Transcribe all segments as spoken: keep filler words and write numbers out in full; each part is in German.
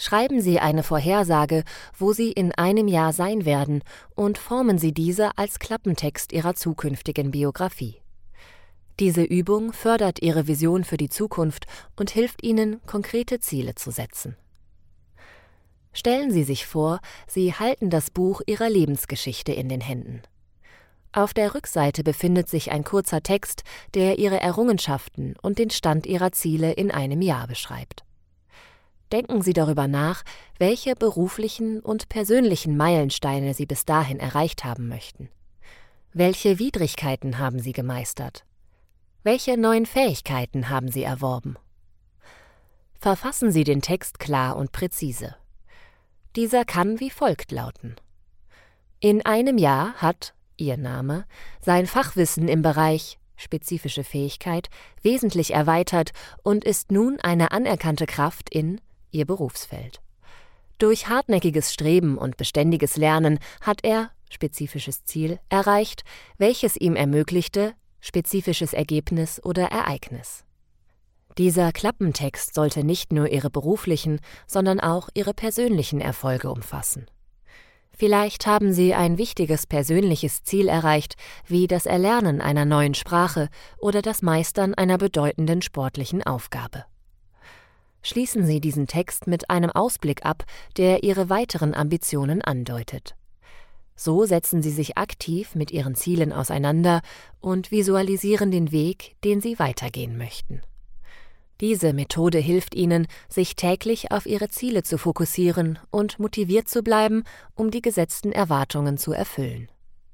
Schreiben Sie eine Vorhersage, wo Sie in einem Jahr sein werden, und formen Sie diese als Klappentext Ihrer zukünftigen Biografie. Diese Übung fördert Ihre Vision für die Zukunft und hilft Ihnen, konkrete Ziele zu setzen. Stellen Sie sich vor, Sie halten das Buch Ihrer Lebensgeschichte in den Händen. Auf der Rückseite befindet sich ein kurzer Text, der Ihre Errungenschaften und den Stand Ihrer Ziele in einem Jahr beschreibt. Denken Sie darüber nach, welche beruflichen und persönlichen Meilensteine Sie bis dahin erreicht haben möchten. Welche Widrigkeiten haben Sie gemeistert? Welche neuen Fähigkeiten haben Sie erworben? Verfassen Sie den Text klar und präzise. Dieser kann wie folgt lauten: In einem Jahr hat Ihr Name sein Fachwissen im Bereich spezifische Fähigkeit wesentlich erweitert und ist nun eine anerkannte Kraft in Ihr Berufsfeld. Durch hartnäckiges Streben und beständiges Lernen hat er spezifisches Ziel erreicht, welches ihm ermöglichte spezifisches Ergebnis oder Ereignis. Dieser Klappentext sollte nicht nur Ihre beruflichen, sondern auch Ihre persönlichen Erfolge umfassen. Vielleicht haben Sie ein wichtiges persönliches Ziel erreicht, wie das Erlernen einer neuen Sprache oder das Meistern einer bedeutenden sportlichen Aufgabe. Schließen Sie diesen Text mit einem Ausblick ab, der Ihre weiteren Ambitionen andeutet. So setzen Sie sich aktiv mit Ihren Zielen auseinander und visualisieren den Weg, den Sie weitergehen möchten. Diese Methode hilft Ihnen, sich täglich auf Ihre Ziele zu fokussieren und motiviert zu bleiben, um die gesetzten Erwartungen zu erfüllen.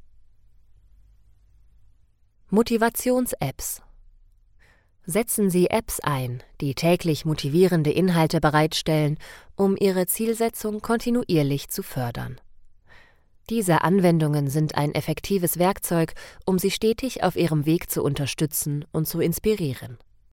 Motivations-Apps. Setzen Sie Apps ein, die täglich motivierende Inhalte bereitstellen, um Ihre Zielsetzung kontinuierlich zu fördern. Diese Anwendungen sind ein effektives Werkzeug, um Sie stetig auf Ihrem Weg zu unterstützen und zu inspirieren.